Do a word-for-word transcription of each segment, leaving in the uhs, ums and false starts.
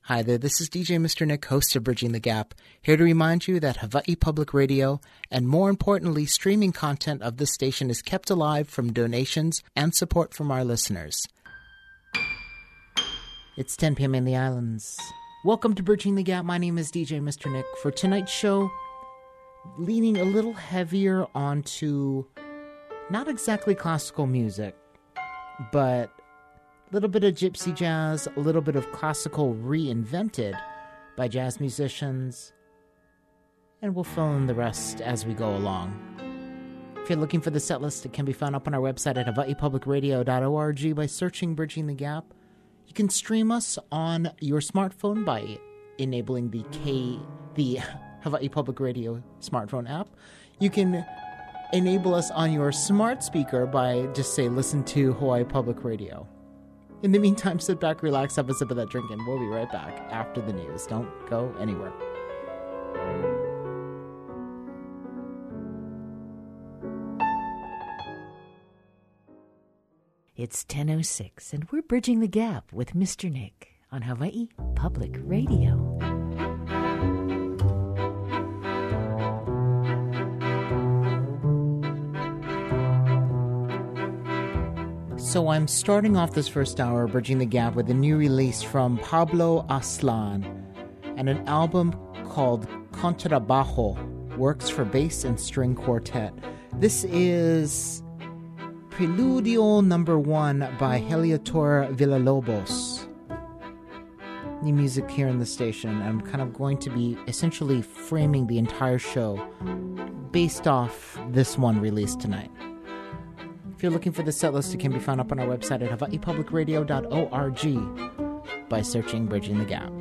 Hi there, this is D J Mister Nick, host of Bridging the Gap, here to remind you that Hawaii Public Radio, and more importantly, streaming content of this station is kept alive from donations and support from our listeners. It's ten p.m. in the islands. Welcome to Bridging the Gap. My name is D J Mister Nick. For tonight's show, leaning a little heavier onto not exactly classical music, but a little bit of gypsy jazz, a little bit of classical reinvented by jazz musicians, and we'll fill in the rest as we go along. If you're looking for the set list, it can be found up on our website at hawaii public radio dot org by searching Bridging the Gap. You can stream us on your smartphone by enabling the K, the Hawaii Public Radio smartphone app. You can enable us on your smart speaker by just say, listen to Hawaii Public Radio. In the meantime, sit back, relax, have a sip of that drink, and we'll be right back after the news. Don't go anywhere. It's ten oh six, and we're Bridging the Gap with Mister Nick on Hawaii Public Radio. So I'm starting off this first hour, Bridging the Gap, with a new release from Pablo Aslan and an album called Contrabajo, Works for Bass and String Quartet. This is Preludio number one by Heliodor Villalobos. New music here in the station. I'm kind of going to be essentially framing the entire show based off this one released tonight. If you're looking for the set list, it can be found up on our website at hawaii public radio dot org by searching Bridging the Gap.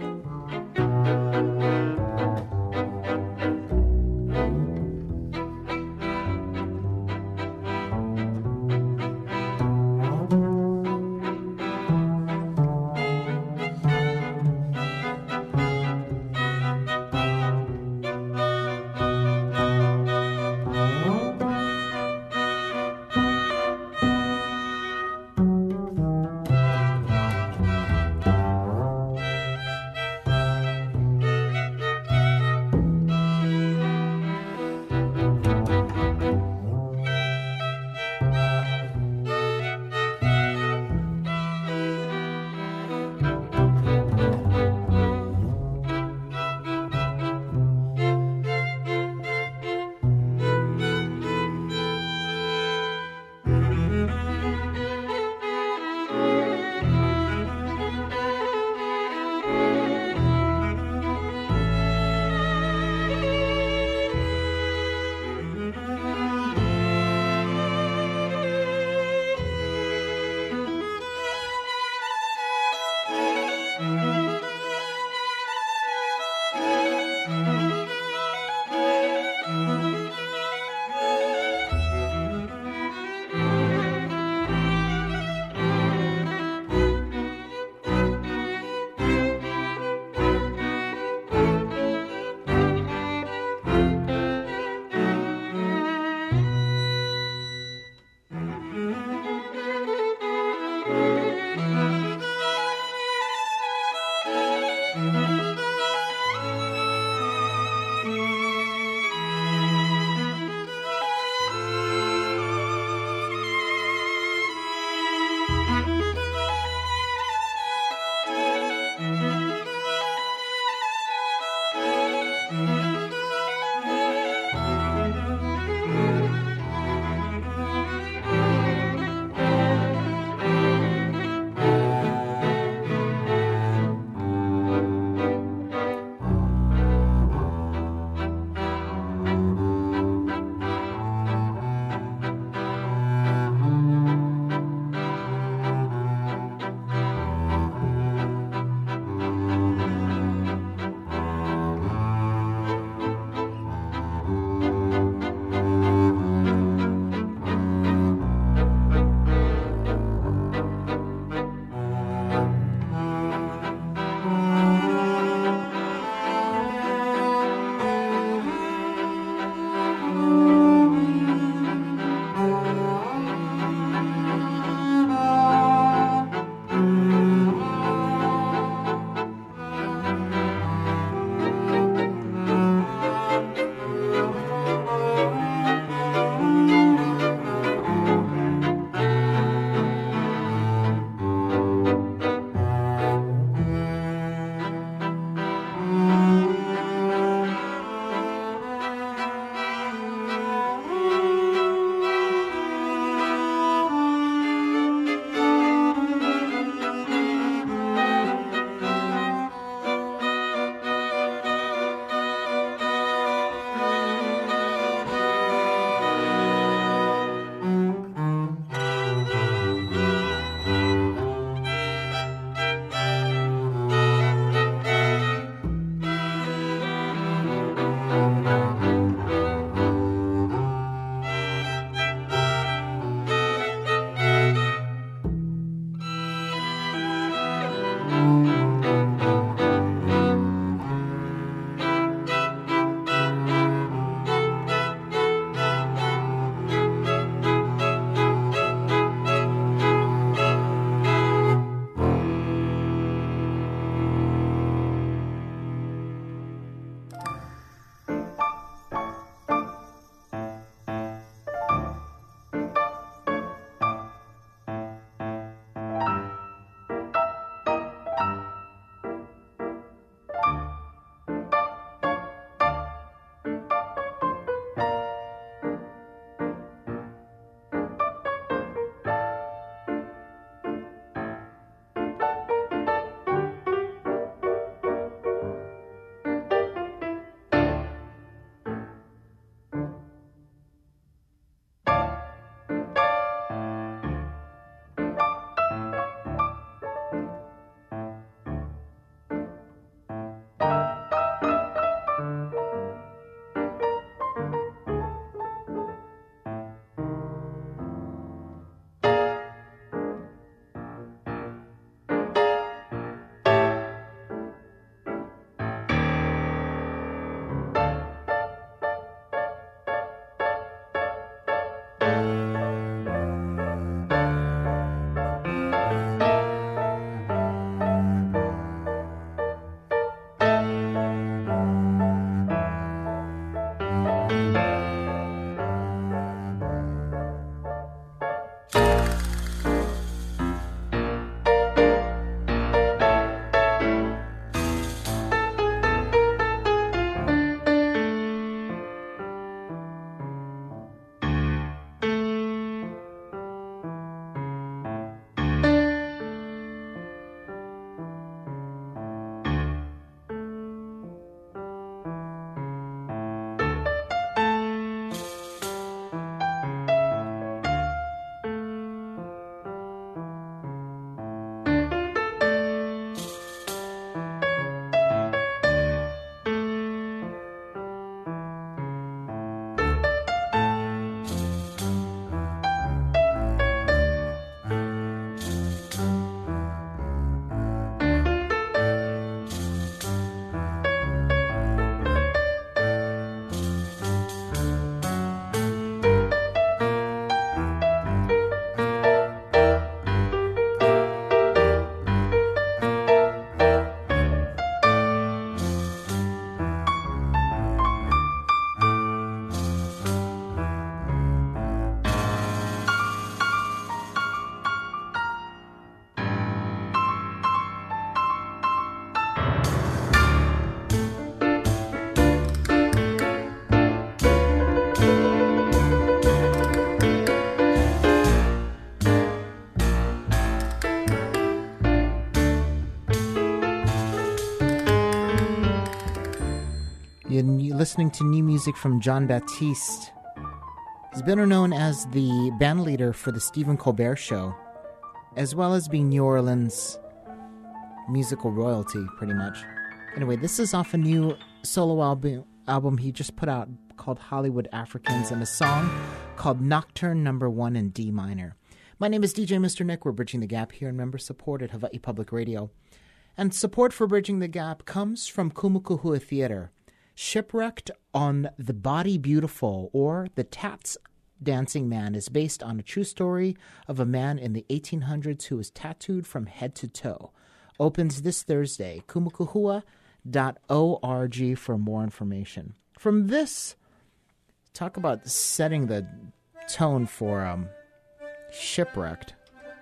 You're listening to new music from John Baptiste. He's better known as the band leader for the Stephen Colbert Show, as well as being New Orleans' musical royalty, pretty much. Anyway, this is off a new solo album, album he just put out called Hollywood Africans, and a song called Nocturne Number One in D minor. My name is D J Mister Nick. We're Bridging the Gap here in member-supported Hawaii Public Radio. And support for Bridging the Gap comes from Kumukuhua Theater, Shipwrecked on the Body Beautiful, or The Tats Dancing Man, is based on a true story of a man in the eighteen hundreds who was tattooed from head to toe. Opens this Thursday. kumukuhua dot org for more information. From this, talk about setting the tone for um, Shipwrecked.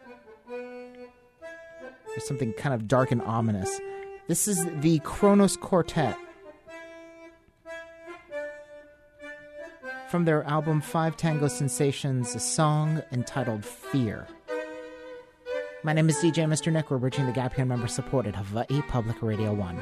There's something kind of dark and ominous. This is the Kronos Quartet from their album Five Tango Sensations, a song entitled Fear. My name is D J Mister Nick. We're Bridging the Gap here, member supported Hawaii Public Radio one.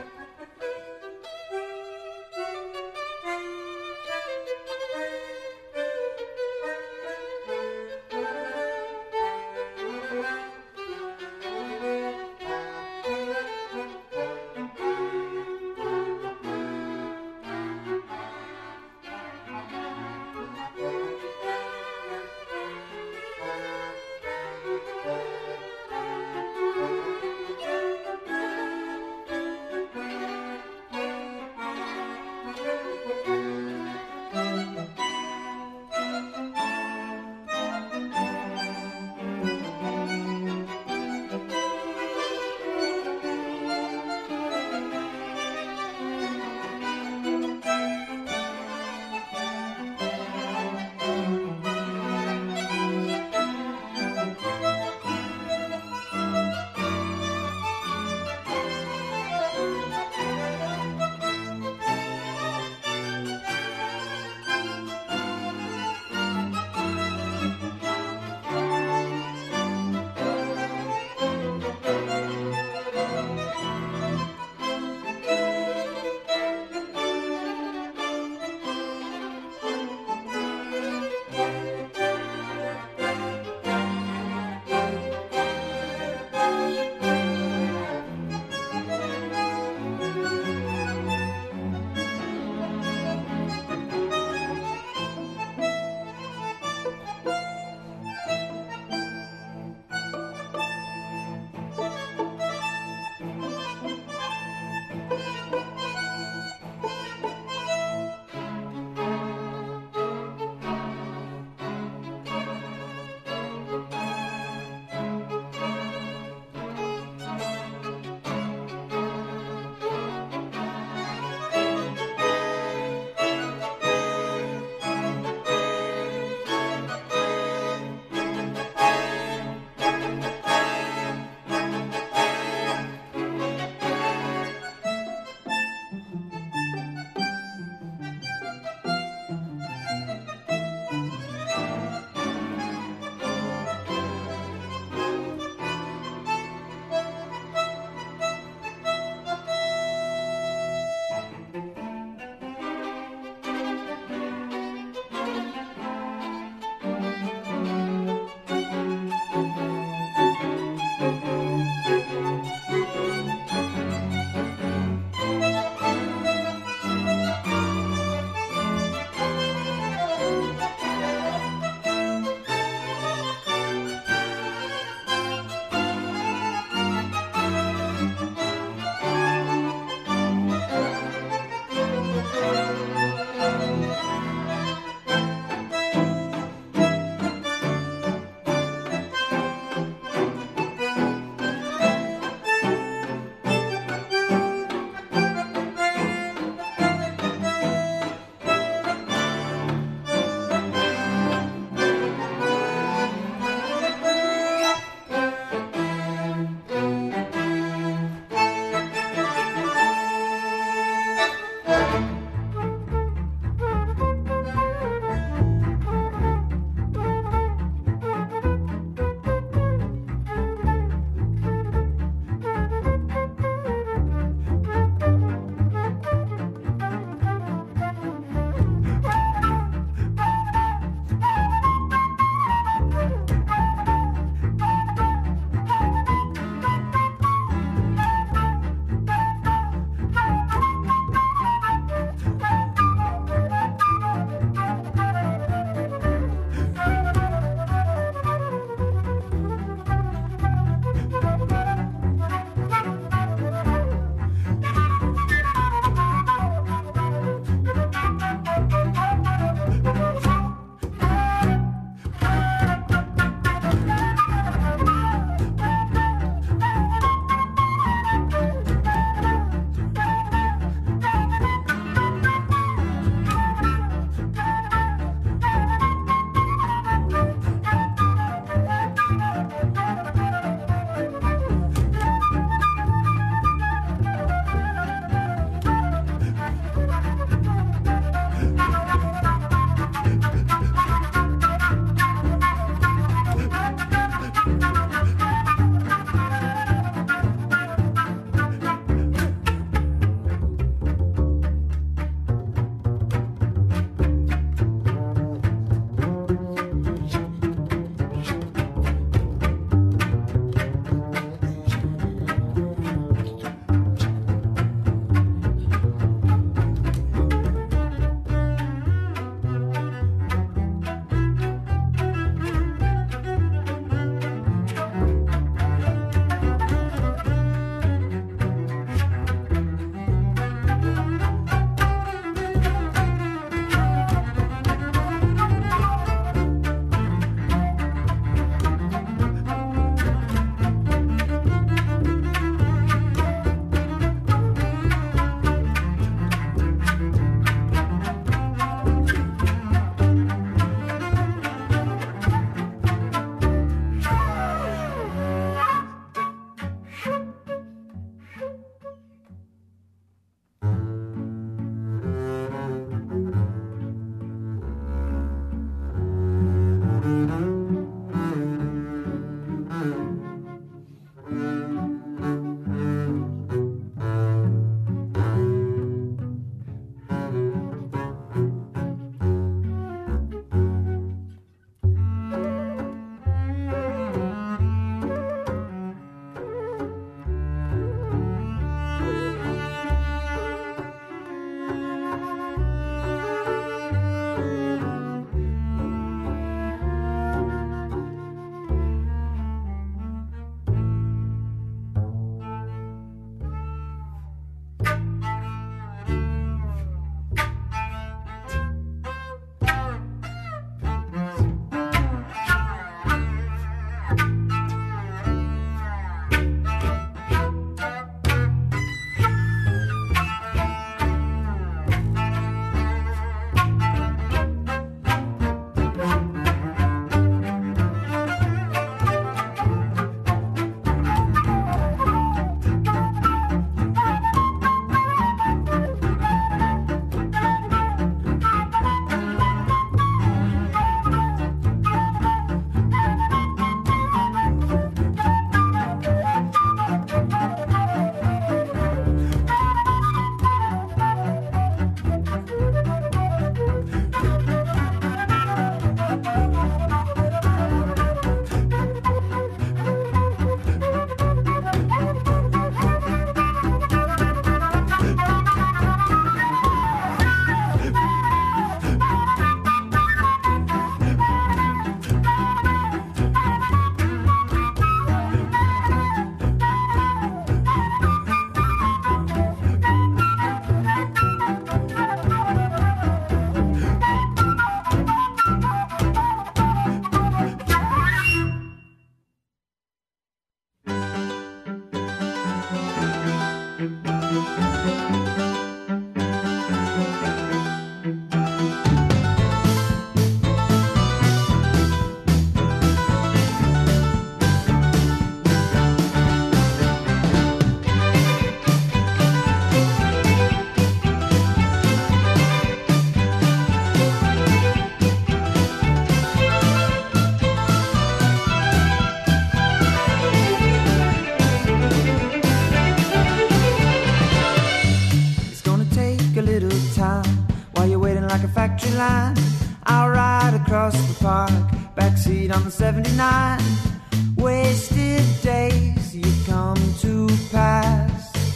little town. While you're waiting like a factory line, I'll ride across the park, backseat on the seventy-nine. Wasted days you come to pass.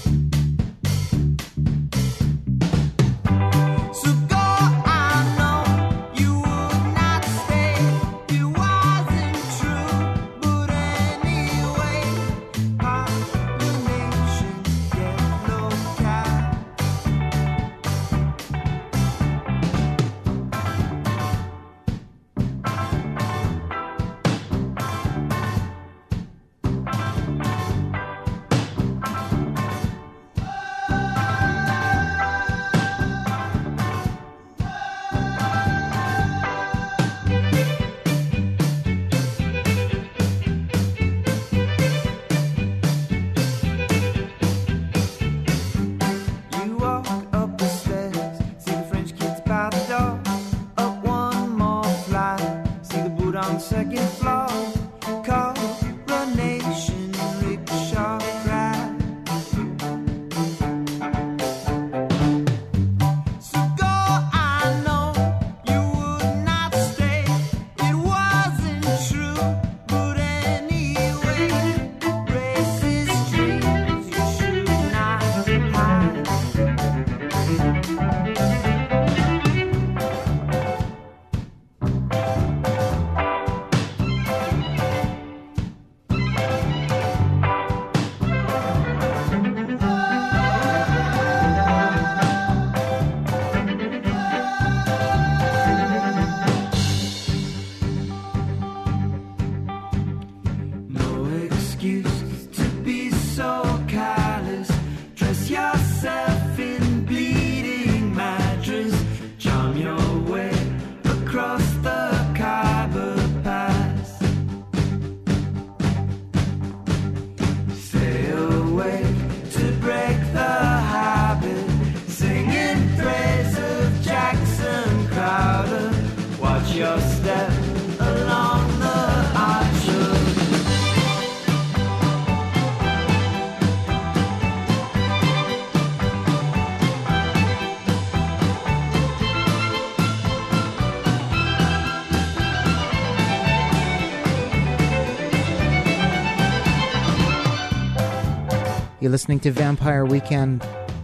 You're listening to Vampire Weekend,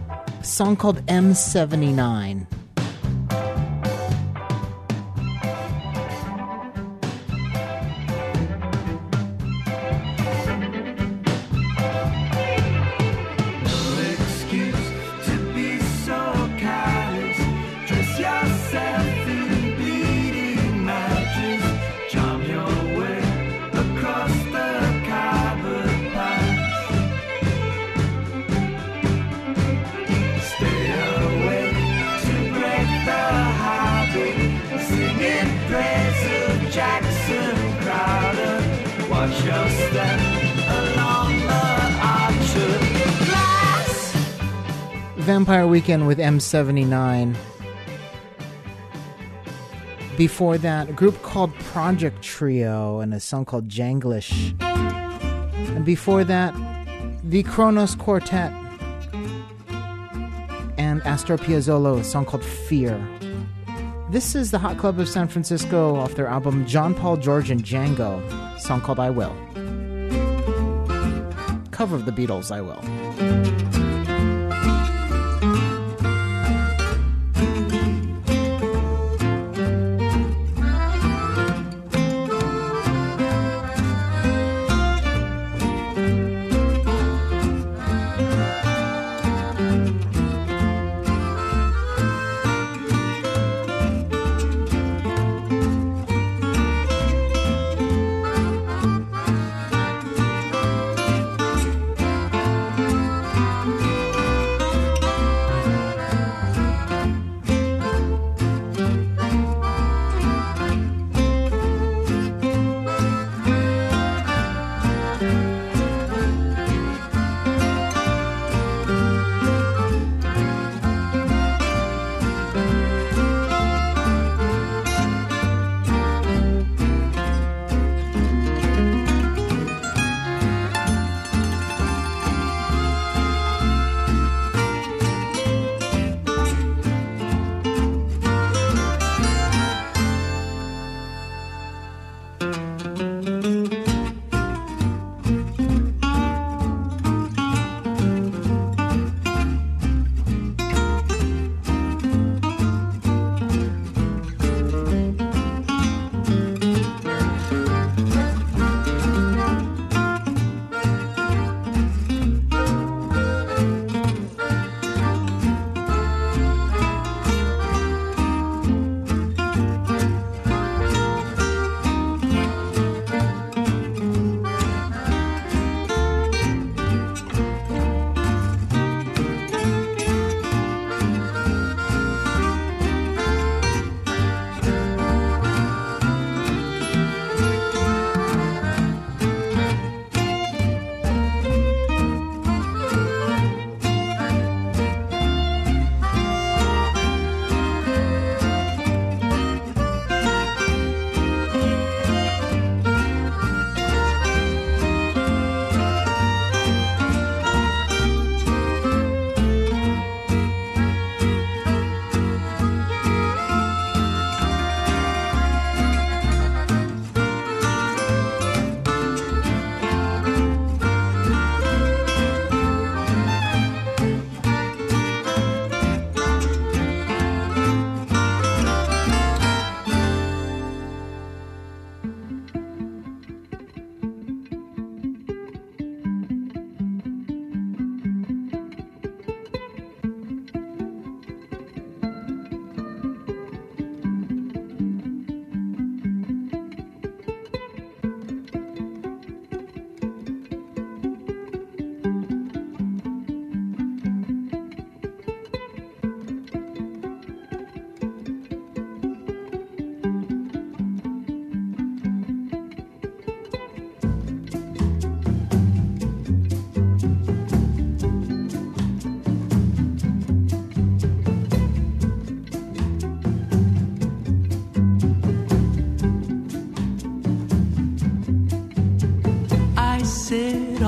a song called M seventy-nine. Vampire Weekend with M seventy-nine. Before that, a group called Project Trio and a song called Janglish. And before that, the Kronos Quartet and Astor Piazzolla, a song called Fear. This is the Hot Club of San Francisco off their album John Paul, George, and Django, a song called I Will. Cover of the Beatles, I Will.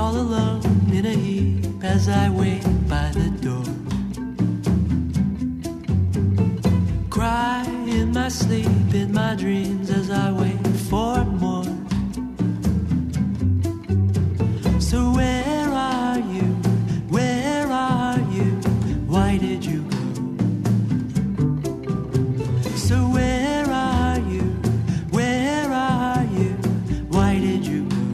all alone in a heap as I wait by the door. Cry in my sleep, in my dreams as I wait for more. So where are you? Where are you? Why did you go? So where are you? Where are you? Why did you go?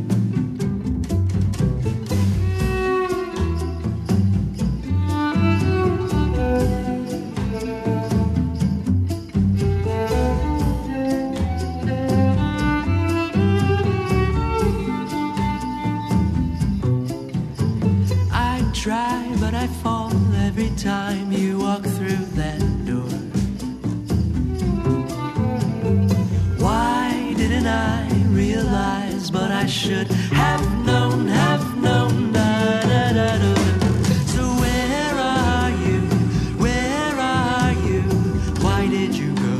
I try, but I fall every time you walk through that door. Why didn't I realize? But I should have known, have known. Da, da, da, da. So where are you? Where are you? Why did you go?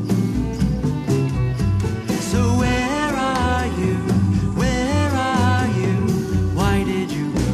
So where are you? Where are you? Why did you go?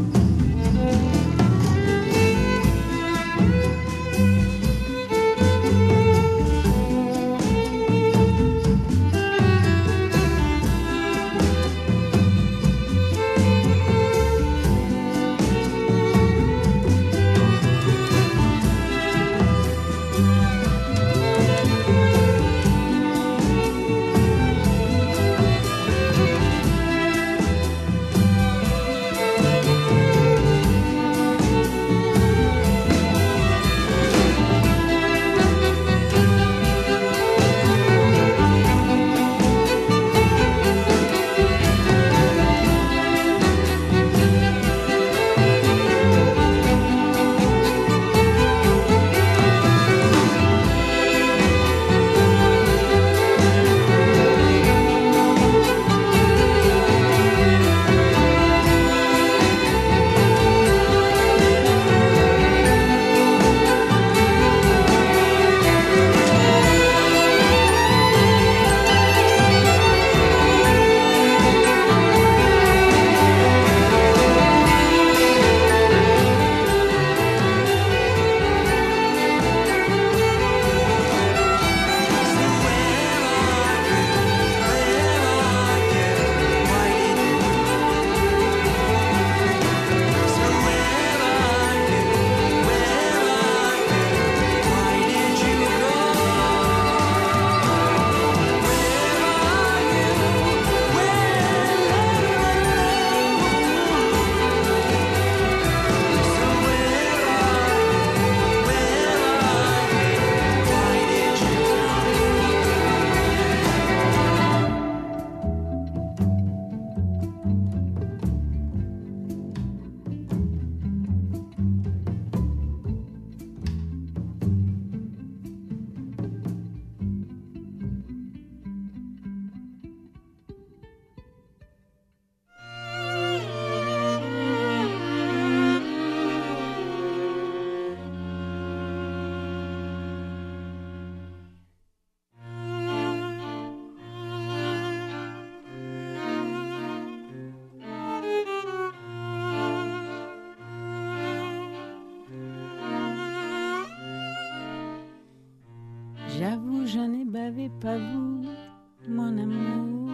J'avoue, je n'ai bavé pas vous, mon amour.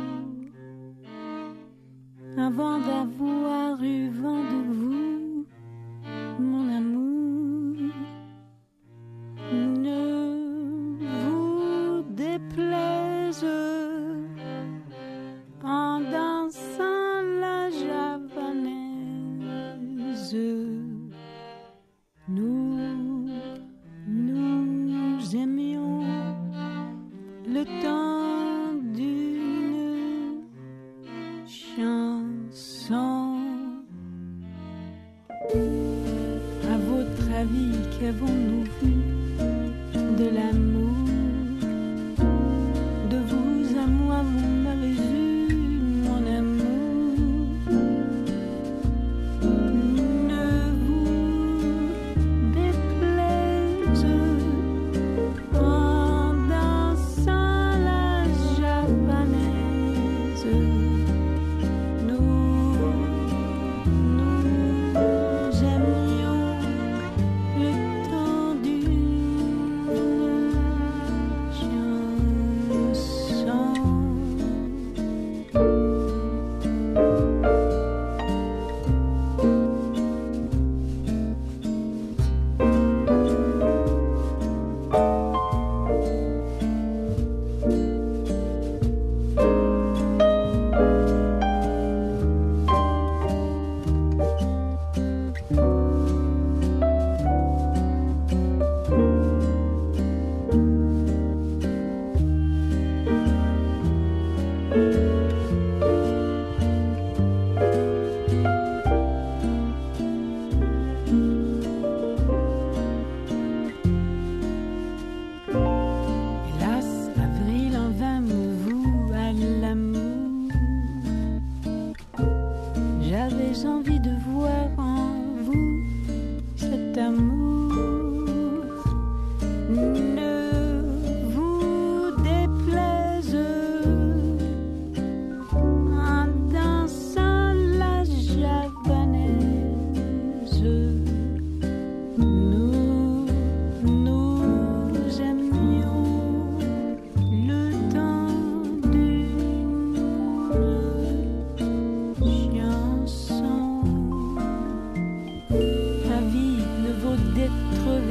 Avant d'avoir eu vent de vous, mon amour. Ne vous déplaise en dansant la javanaise. Nous, nous aimions le temps d'une chanson. À votre avis, qu'avons-nous vu de l'amour? De vous à moi, vous m'avez eu, mon amour. Ne vous déplaise en dansant la javanaise. Nous,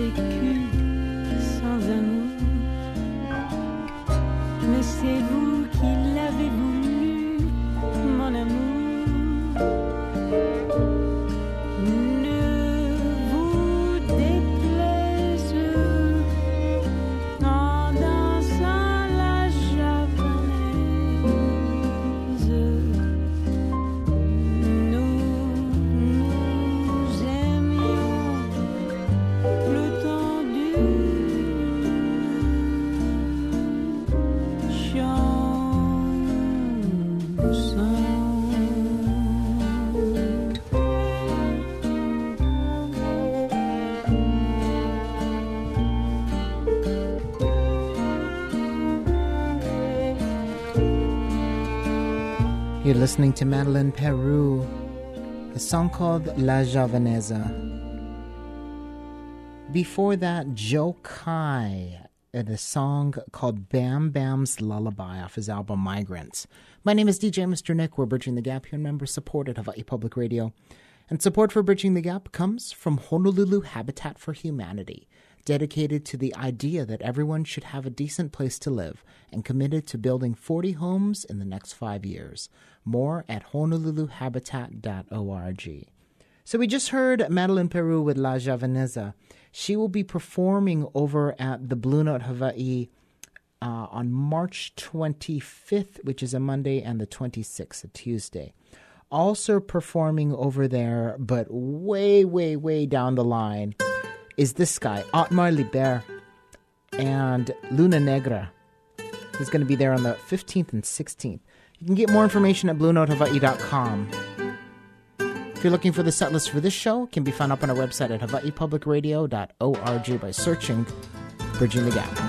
vécu sans amour. Mais c'est vous qui l'avez voulu, mon amour. Ne vous déplaise en dansant la javanaise. Nous nous aimions le temps du You're listening to Madeleine Peru, a song called La Javanesa. Before that, Joe Kai, and a song called Bam Bam's Lullaby off his album Migrants. My name is D J Mister Nick. We're Bridging the Gap here in member support at Hawaii Public Radio. And support for Bridging the Gap comes from Honolulu Habitat for Humanity, dedicated to the idea that everyone should have a decent place to live and committed to building forty homes in the next five years. More at honolulu habitat dot org. So we just heard Madeleine Peru with La Javanesa. She will be performing over at the Blue Note Hawaii uh, on March twenty-fifth, which is a Monday, and the twenty-sixth, a Tuesday. Also performing over there, but way, way, way down the line, is this guy, Otmar Liber, and Luna Negra. He's going to be there on the fifteenth and sixteenth. You can get more information at blue note hawaii dot com. If you're looking for the set list for this show, it can be found up on our website at hawaii public radio dot org by searching Bridging the Gap.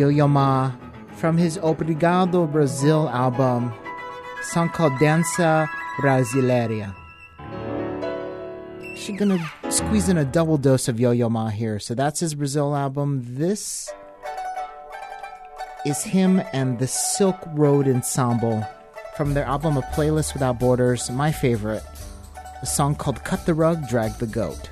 Yo-Yo Ma from his Obrigado Brazil album, a song called Dança Brasileira. She's gonna squeeze in a double dose of Yo-Yo Ma here. So that's his Brazil album. This is him and the Silk Road Ensemble from their album A Playlist Without Borders. My favorite, a song called Cut the Rug, Drag the Goat.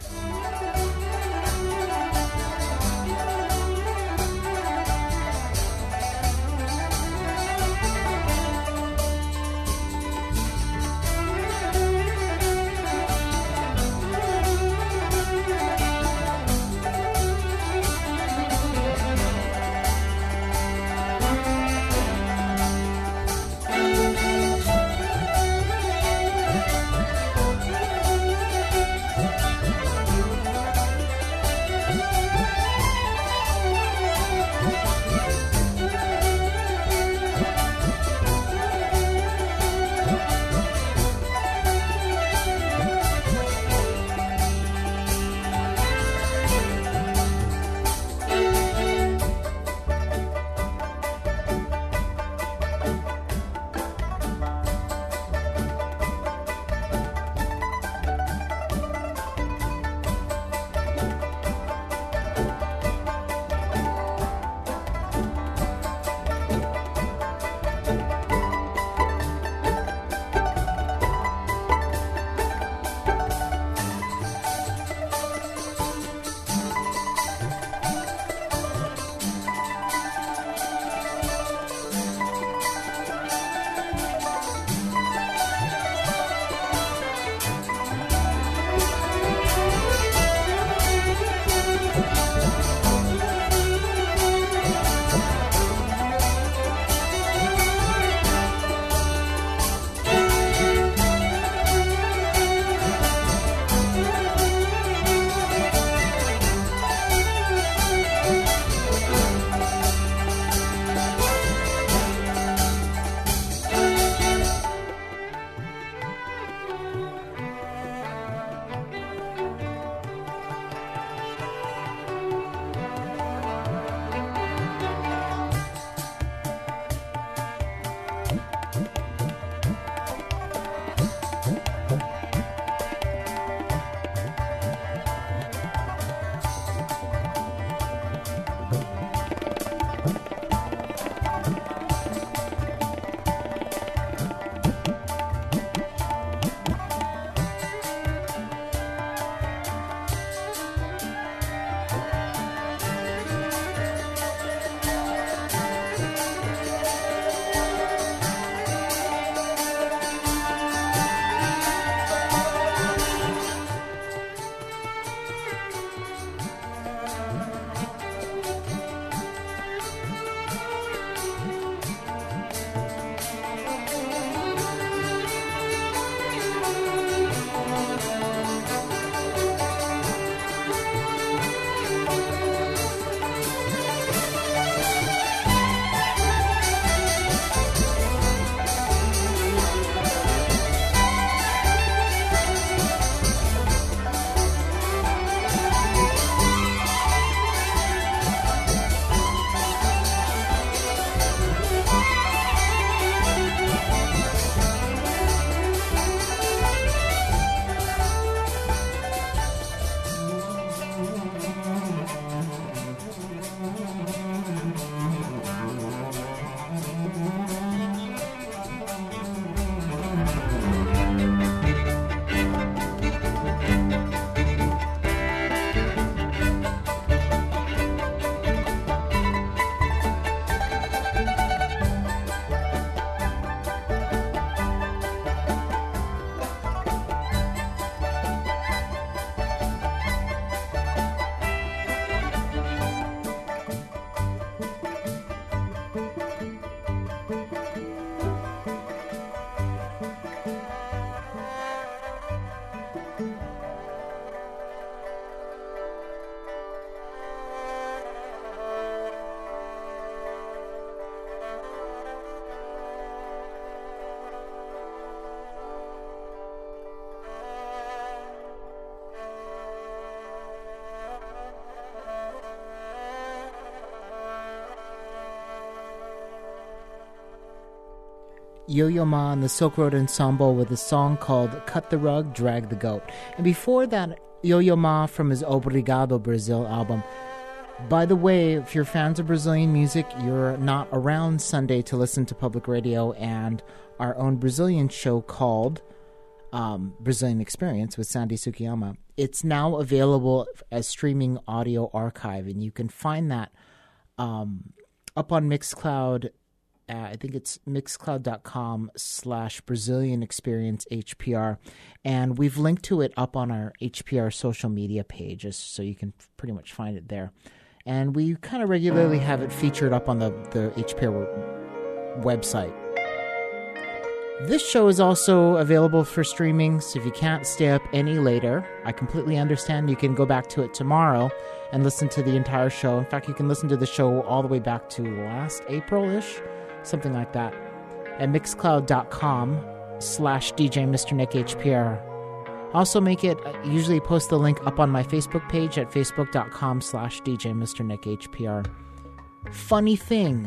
Yo-Yo Ma and the Silk Road Ensemble with a song called Cut the Rug, Drag the Goat. And before that, Yo-Yo Ma from his Obrigado Brazil album. By the way, if you're fans of Brazilian music, you're not around Sunday to listen to public radio and our own Brazilian show called um, Brazilian Experience with Sandy Sukiyama. It's now available as streaming audio archive, and you can find that um, up on Mixcloud. Uh, I think it's mixcloud.com slash Brazilian Experience H P R. And we've linked to it up on our H P R social media pages, so you can pretty much find it there. And we kind of regularly have it featured up on the, the H P R website. This show is also available for streaming, so if you can't stay up any later, I completely understand. You can go back to it tomorrow and listen to the entire show. In fact, you can listen to the show all the way back to last April-ish, something like that, at mixcloud.com slash DJ Mister Nick H P R. Also make it, uh, usually post the link up on my Facebook page at facebook.com slash DJ Mister Nick H P R. Funny thing,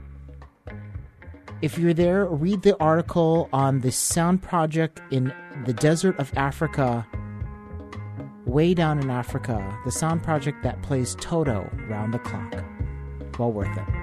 if you're there, read the article on the sound project in the desert of Africa, way down in Africa, the sound project that plays Toto round the clock. Well worth it.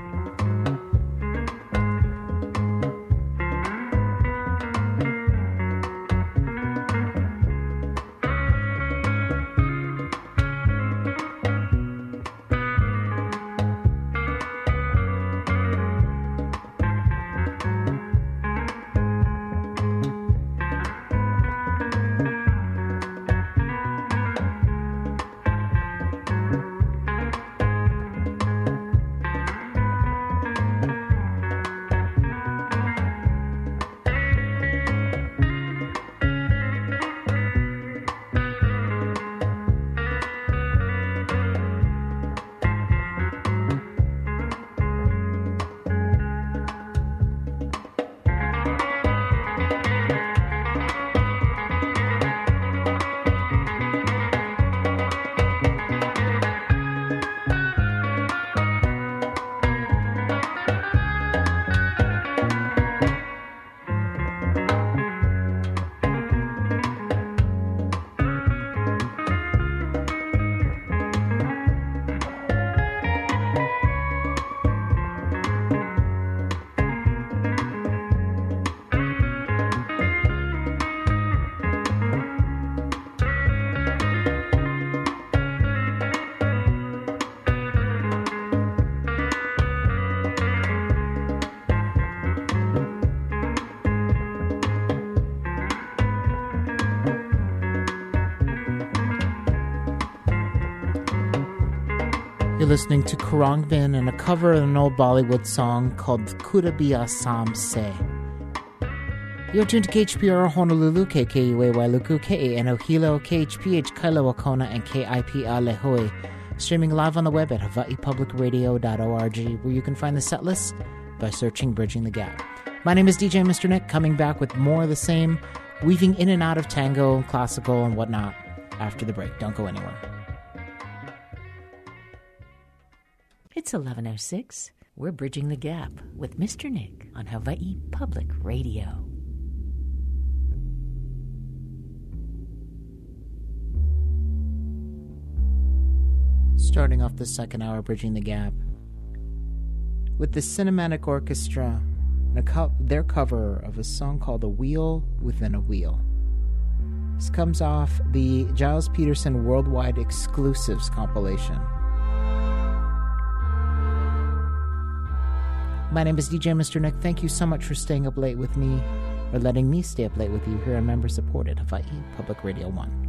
You're listening to Karangbin and a cover of an old Bollywood song called Kudabia Sam Se. You're tuned to K H P R Honolulu, K K U A Wailuku, K A N O Hilo, K H P H Kaila Wakona, and K I P A Lehoi. Streaming live on the web at hawaii public radio dot org, where you can find the set list by searching Bridging the Gap. My name is D J Mister Nick, coming back with more of the same, weaving in and out of tango, classical, and whatnot after the break. Don't go anywhere. It's eleven oh six. We're Bridging the Gap with Mister Nick on Hawaii Public Radio. Starting off the second hour, Bridging the Gap, with the Cinematic Orchestra and a co- their cover of a song called A Wheel Within a Wheel. This comes off the Giles Peterson Worldwide Exclusives compilation. My name is D J Mister Nick. Thank you so much for staying up late with me, or letting me stay up late with you here on member-supported Hawaii Public Radio one.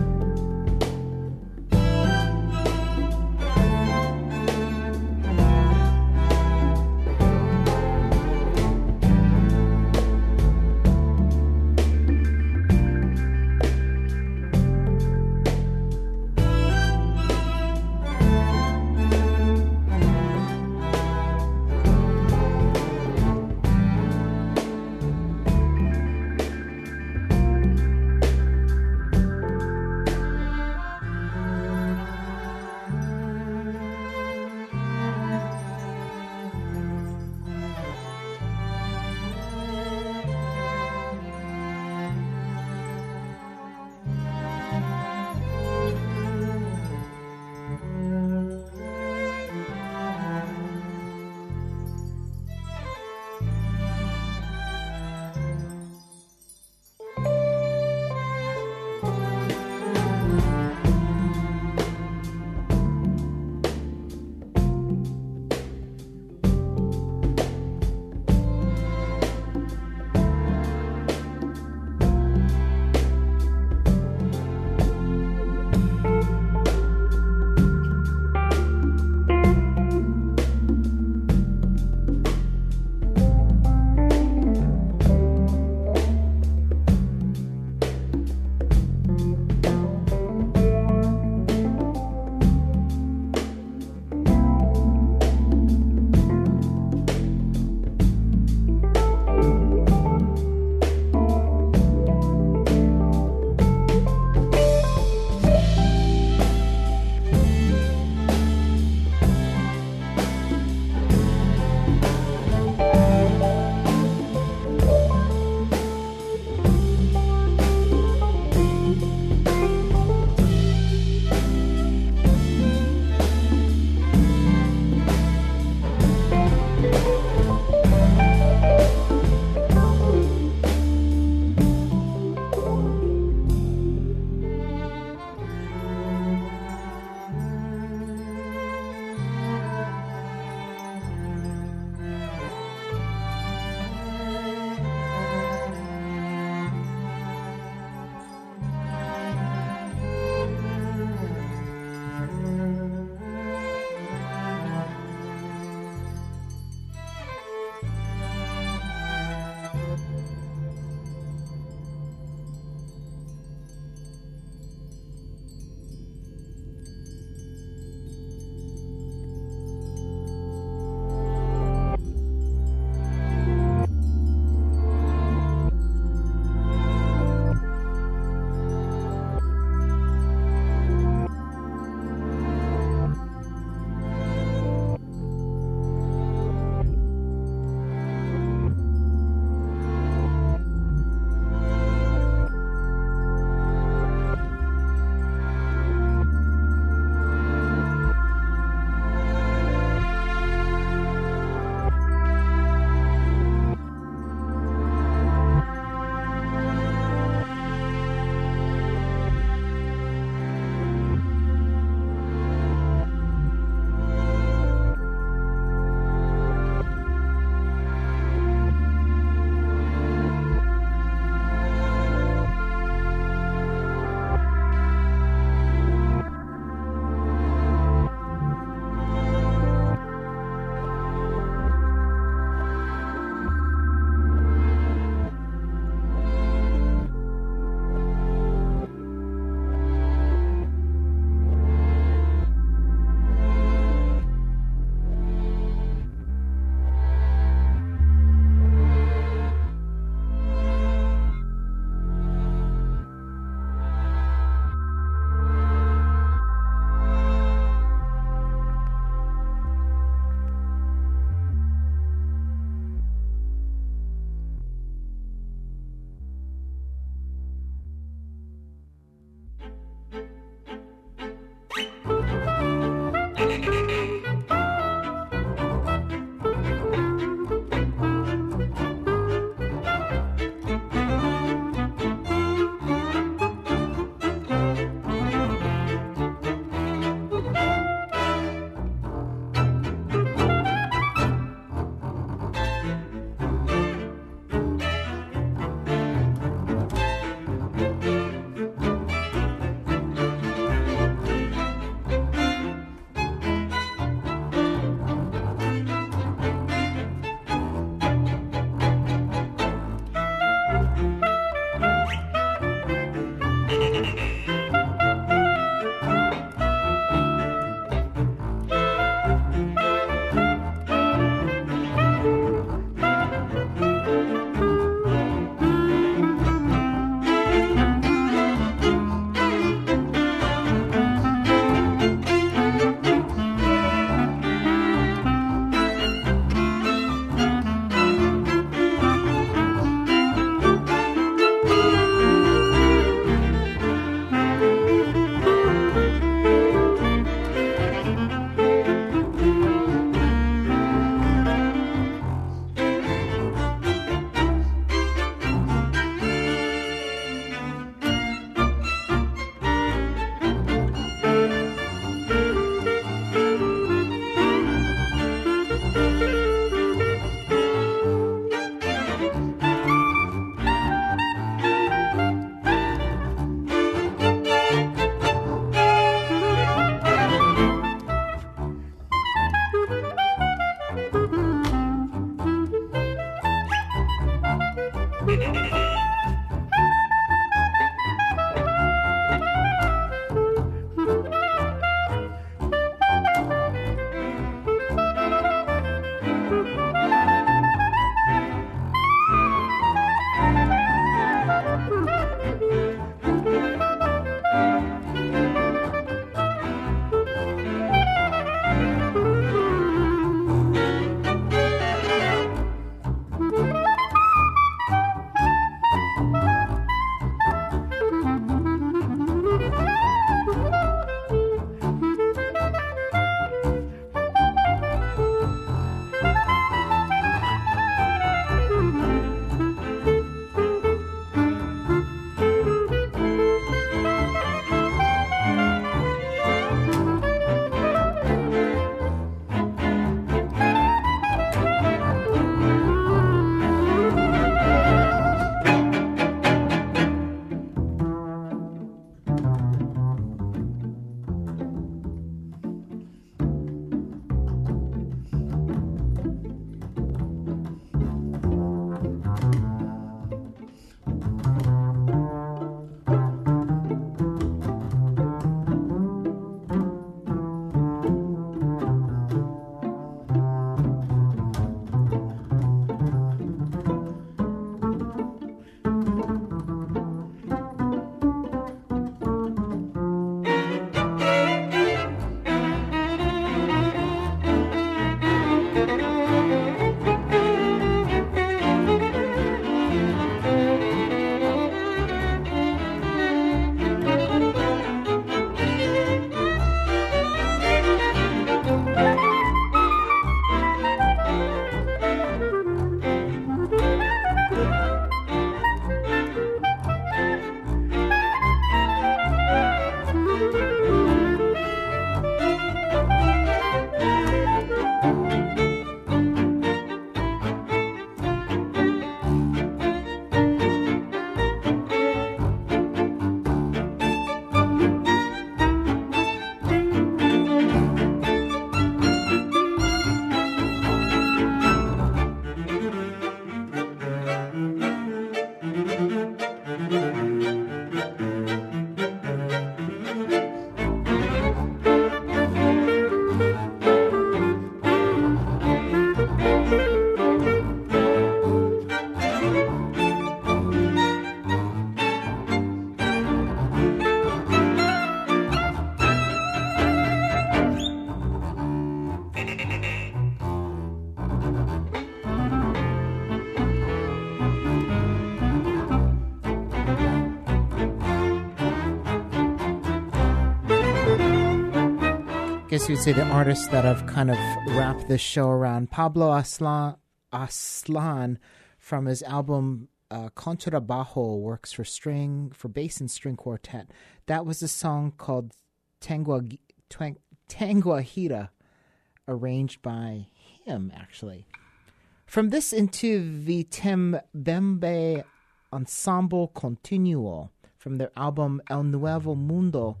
guess you would say the artists that have kind of wrapped this show around. Pablo Aslan, Aslan from his album uh, Contrabajo, works for string, for bass and string quartet. That was a song called Tangua, Twang, Tanguahira, arranged by him, actually. From this into the Tembembe Ensemble Continuo, from their album El Nuevo Mundo,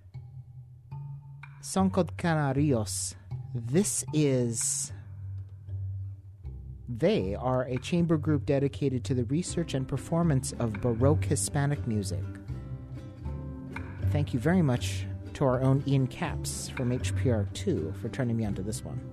song called Canarios. This is... They are a chamber group dedicated to the research and performance of Baroque Hispanic music. Thank you very much to our own Ian Capps from H P R two for turning me on to this one.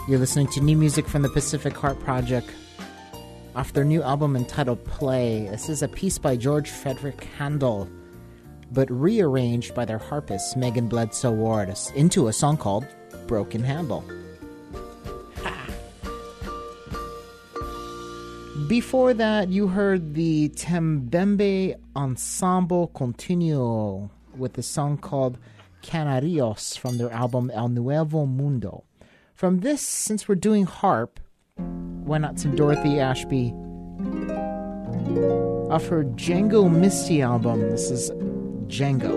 You're listening to new music from the Pacific Heart Project off their new album entitled Play. This is a piece by George Frederick Handel, but rearranged by their harpist Megan Bledsoe Ward into a song called Broken Handle. Before that, you heard the Tembembe Ensemble Continuo with the song called Canarios from their album El Nuevo Mundo. From this, since we're doing harp, why not some Dorothy Ashby off her Django Misty album. This is Django.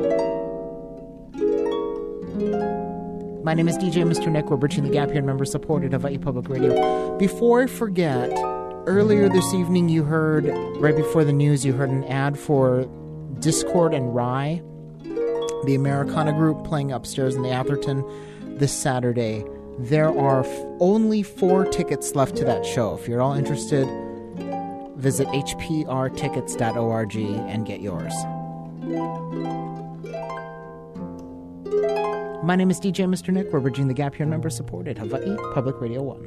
My name is D J Mister Nick. We're bridging the gap here, member supported Hawaii Public Radio. Before I forget, earlier this evening you heard, right before the news, you heard an ad for Discord and Rye, the Americana group playing upstairs in the Atherton this Saturday. There are f- only four tickets left to that show. If you're all interested, visit h p r tickets dot org and get yours. My name is D J Mister Nick. We're bridging the gap here, member supported Hawaii Public Radio one.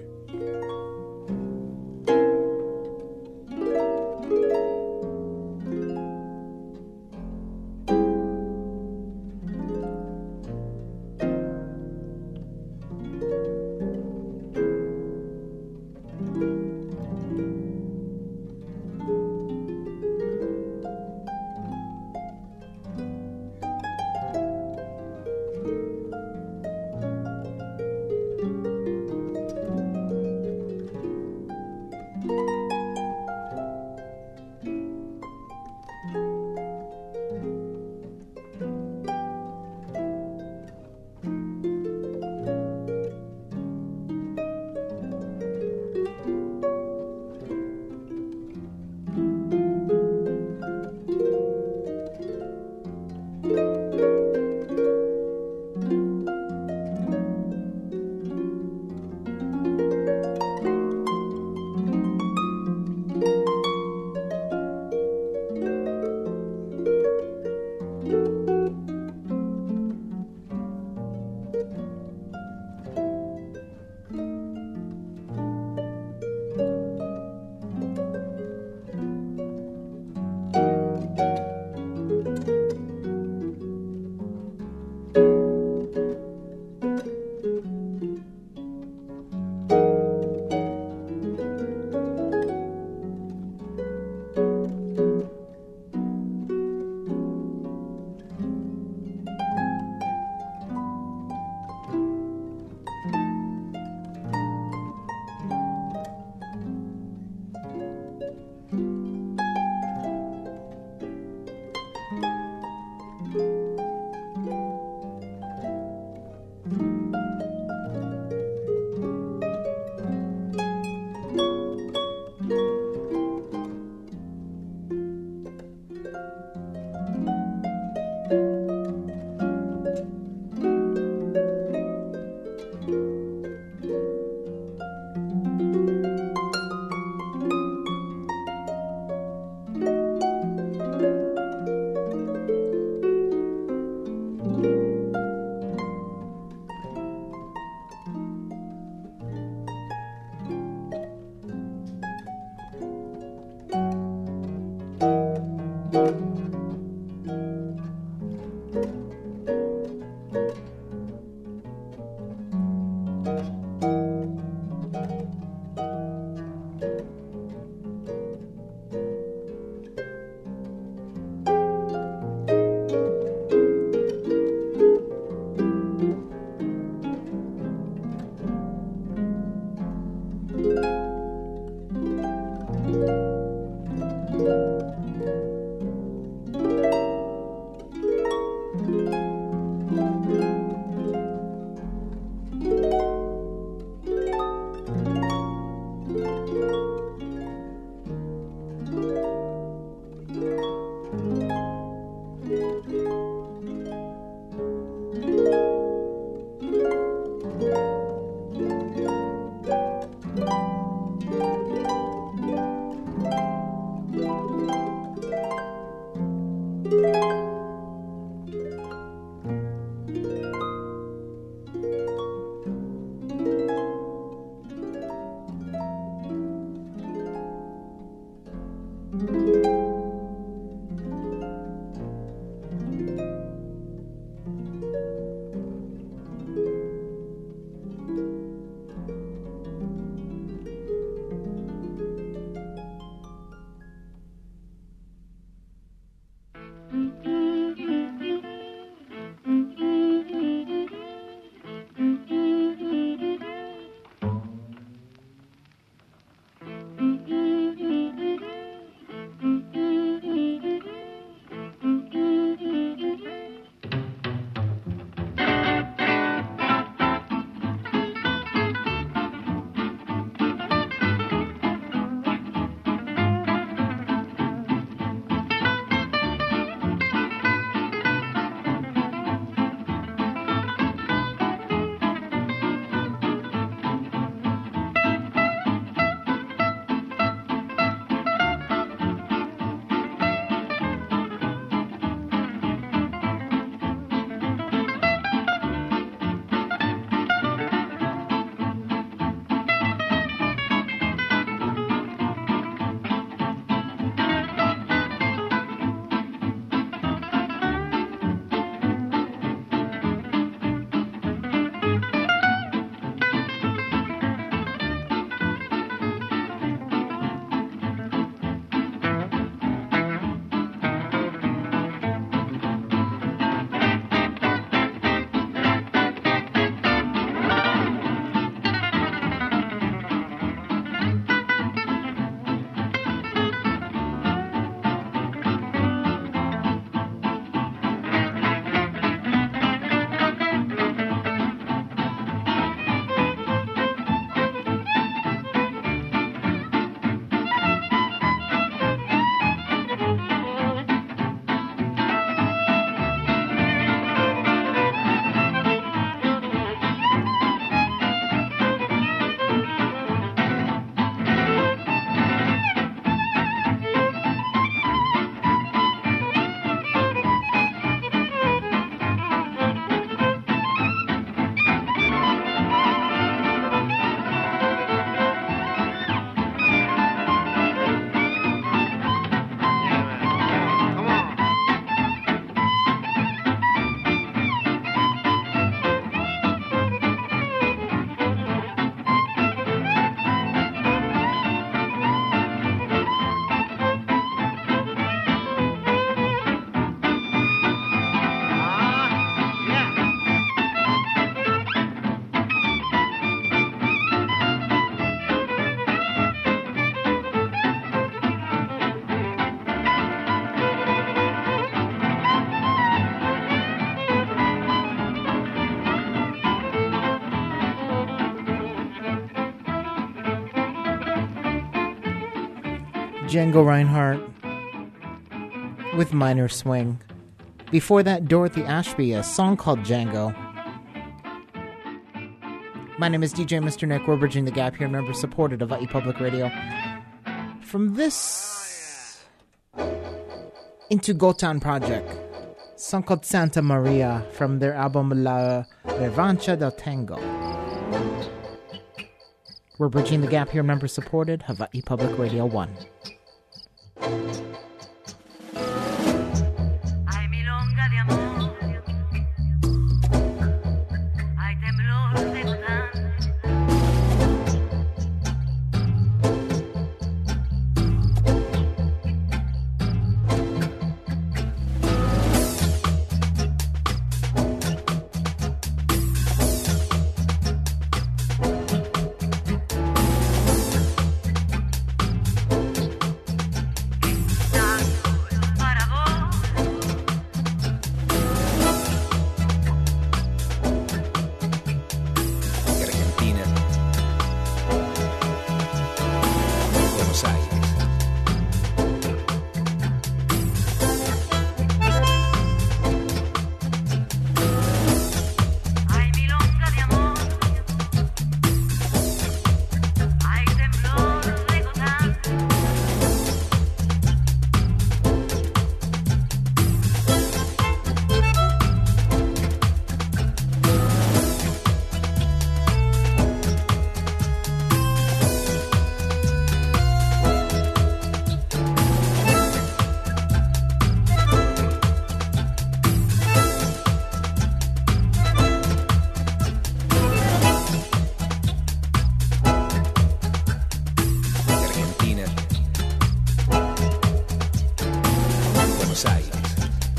Django Reinhardt with Minor Swing. Before that, Dorothy Ashby, a song called Django. My name is D J Mister Nick. We're bridging the gap here, member supported of Hawaii Public Radio. From this into Gotan Project, song called Santa Maria from their album La Revancha del Tango. We're bridging the gap here, member supported, Hawaii Public Radio one. Buenos Aires.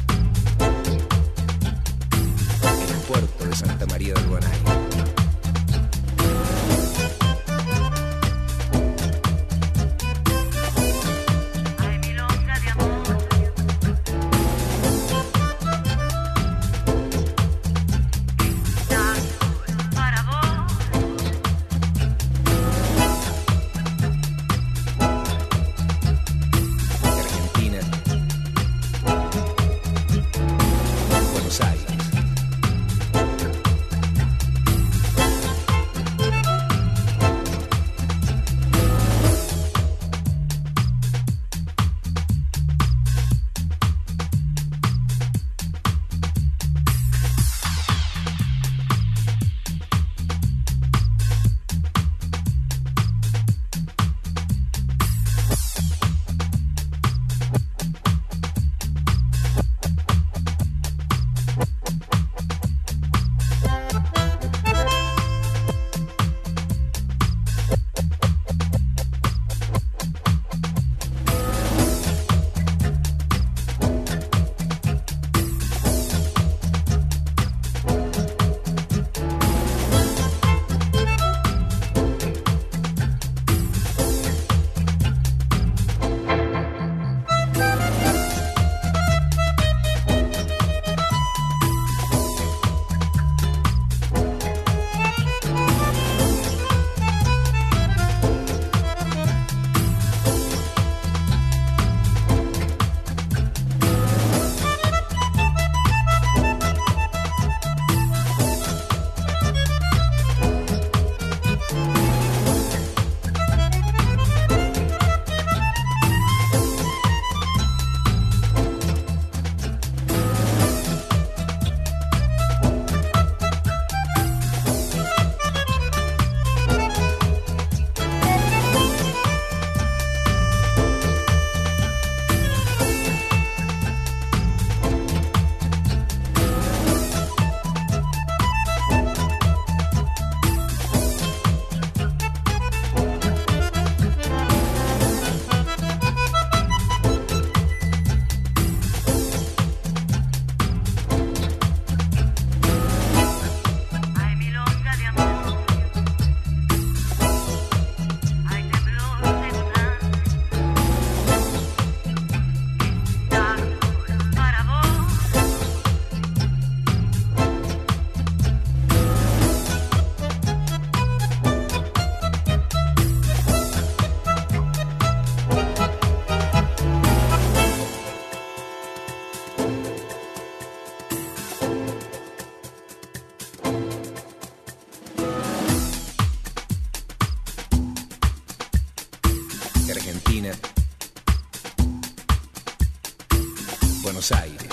Buenos Aires,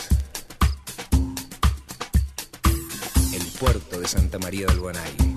el puerto de Santa María del Buen Aire.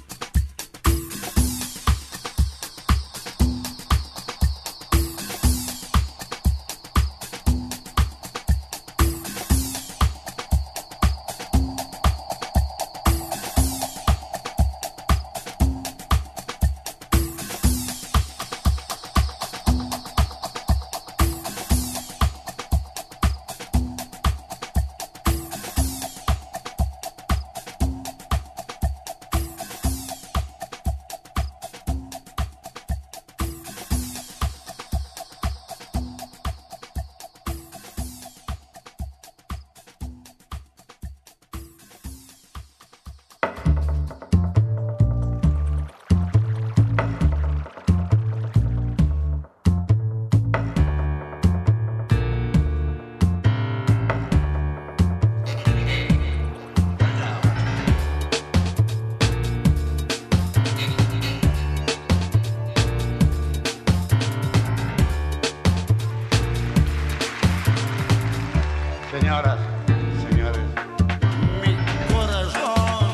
Señoras, señores, mi corazón,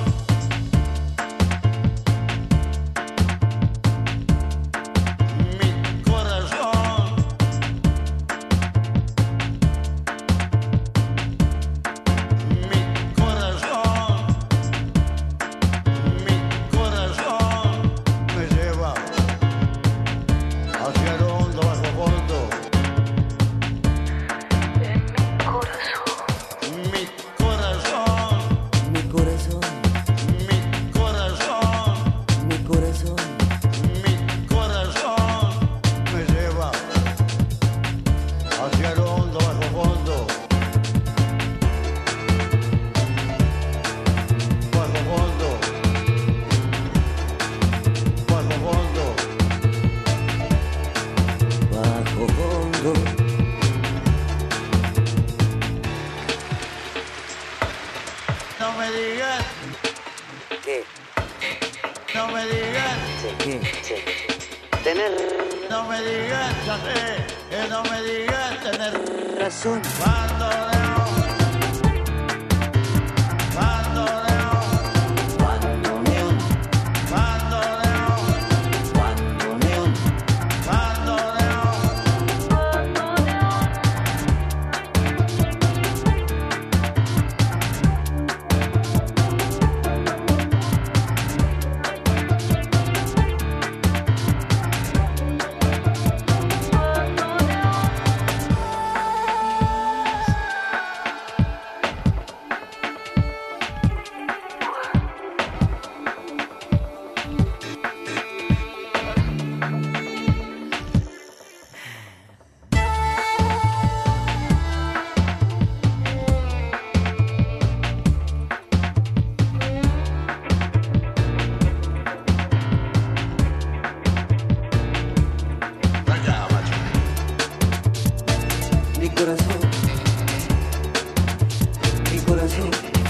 mi corazón, mi corazón, mi corazón me lleva hacia el hondo bajo fondo. No me digas. ¿Qué? No me digas. ¿Qué? Tener No me digas, ya sé, que no me digas tener razón. Bandoleo, bandoleo, Bandoneón, bandoleo, bandoneón, bandoleo. mi corazón, mi corazón,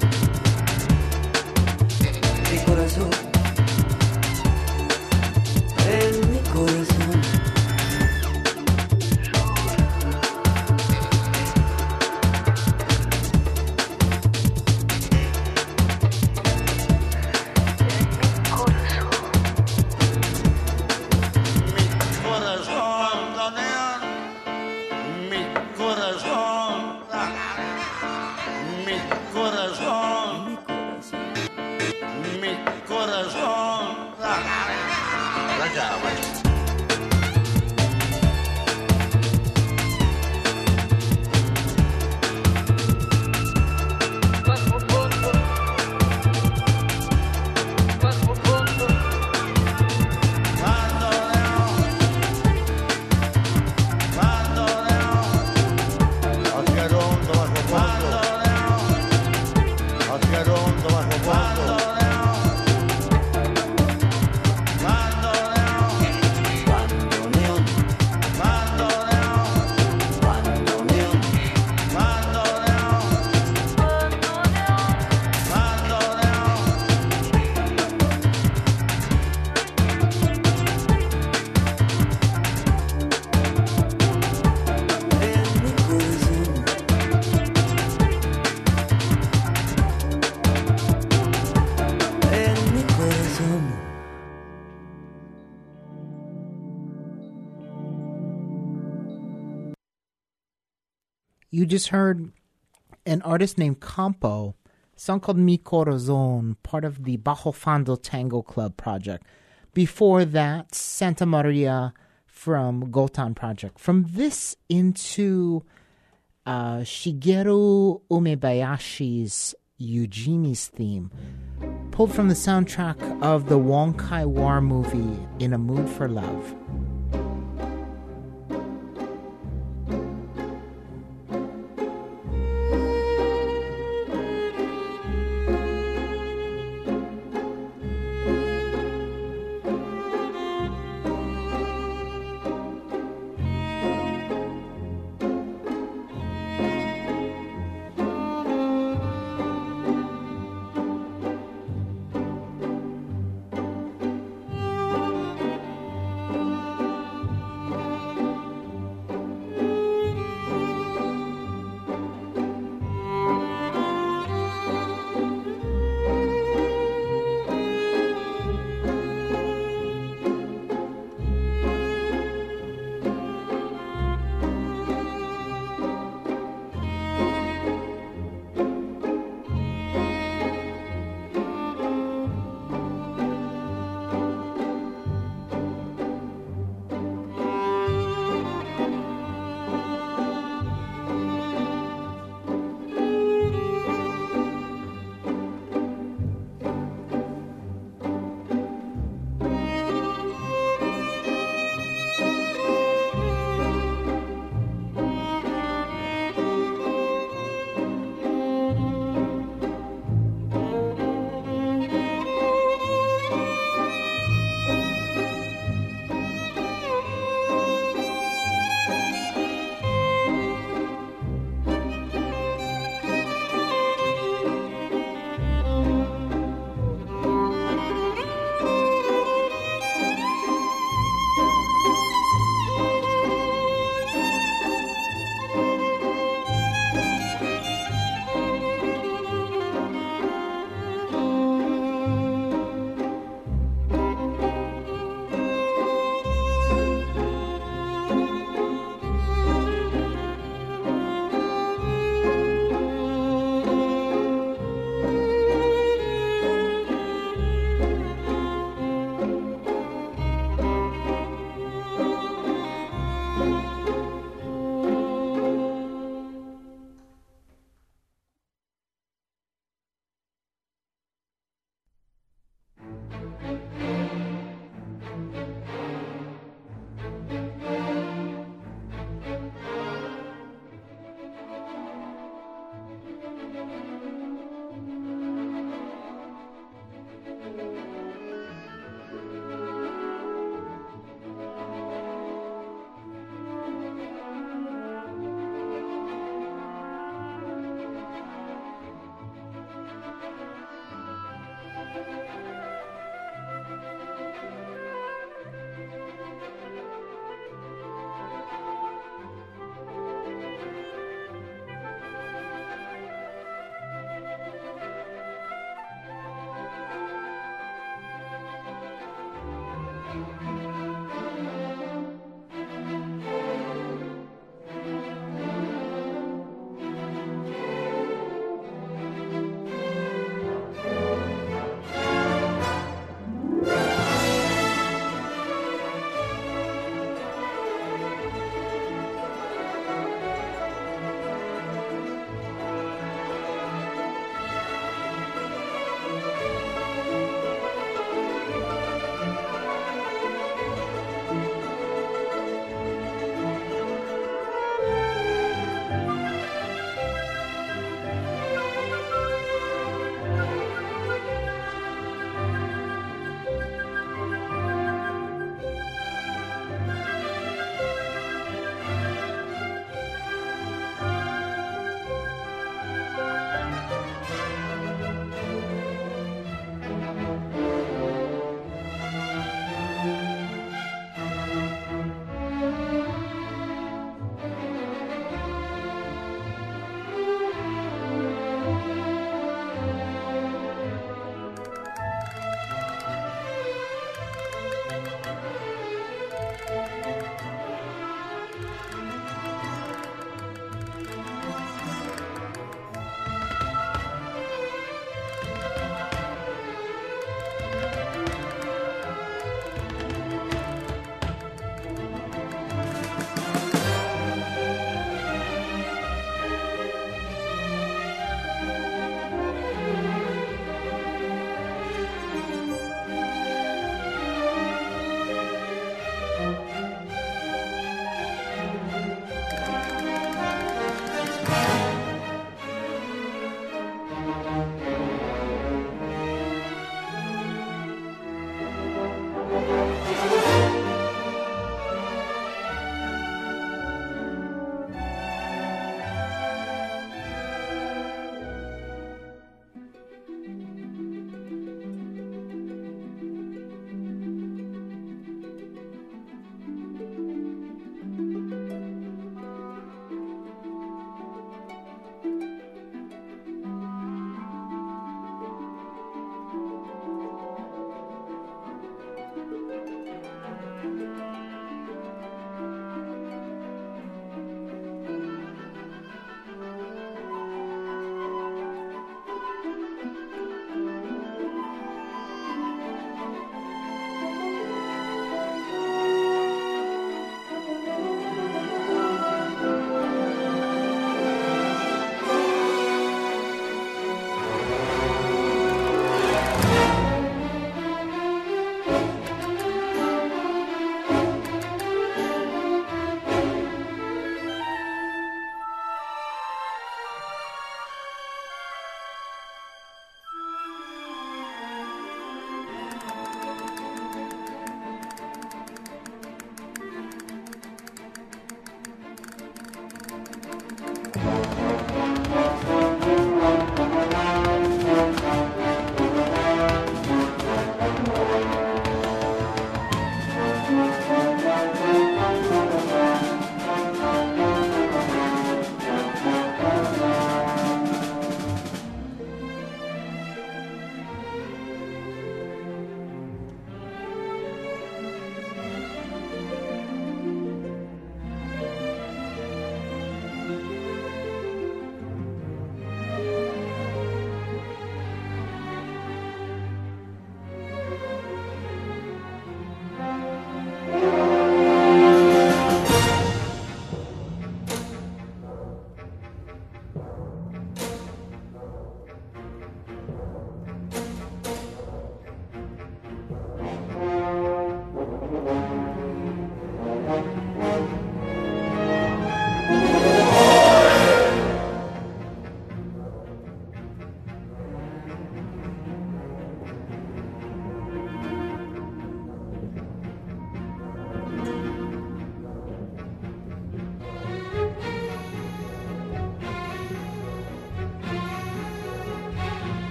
mi corazón, en mi corazón. Corazón, Daniel, mi corazón, mi corazón, mi corazón. Allá, macho. Bandoleo, you just heard an artist named Campo, a song called Mi Corazon, part of the Bajo Fondo Tango Club project. Before that, Santa Maria from Gotan Project. From this into uh, Shigeru Umebayashi's Eugenie's theme, pulled from the soundtrack of the Wong Kar-wai movie In a Mood for Love.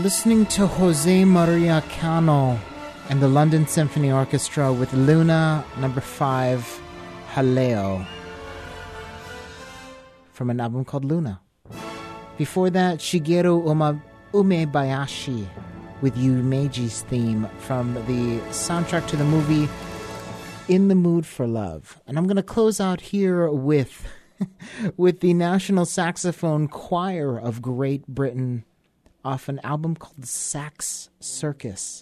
listening to Jose Maria Cano and the London Symphony Orchestra with Luna number five, Haleo, from an album called Luna. Before that, Shigeru Uma, Umebayashi with Yumeji's theme from the soundtrack to the movie In the Mood for Love. And I'm going to close out here with, with the National Saxophone Choir of Great Britain off an album called Sax Circus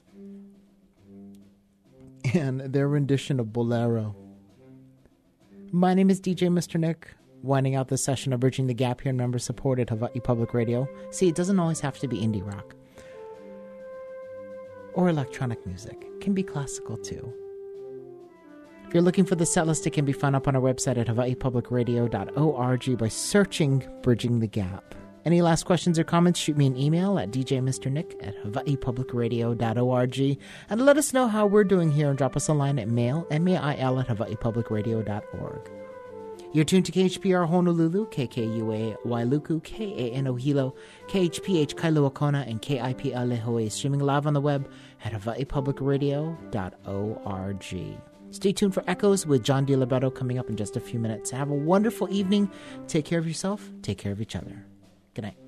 and their rendition of Bolero. My name is D J Mister Nick, winding out this session of Bridging the Gap here in member-supported Hawaii Public Radio. See, it doesn't always have to be indie rock or electronic music. It can be classical, too. If you're looking for the set list, it can be found up on our website at hawaii public radio dot org by searching Bridging the Gap. Any last questions or comments, shoot me an email at d j mister nick at hawaii public radio dot org and let us know how we're doing here and drop us a line at mail, M A I L, at hawaii public radio dot org. You're tuned to K H P R Honolulu, K K U A Wailuku, K A N O Hilo, K H P H Kailua Kona, and K I P A Lehoi, streaming live on the web at hawaii public radio dot org. Stay tuned for Echoes with John DiLiberto coming up in just a few minutes. Have a wonderful evening. Take care of yourself. Take care of each other. Good night.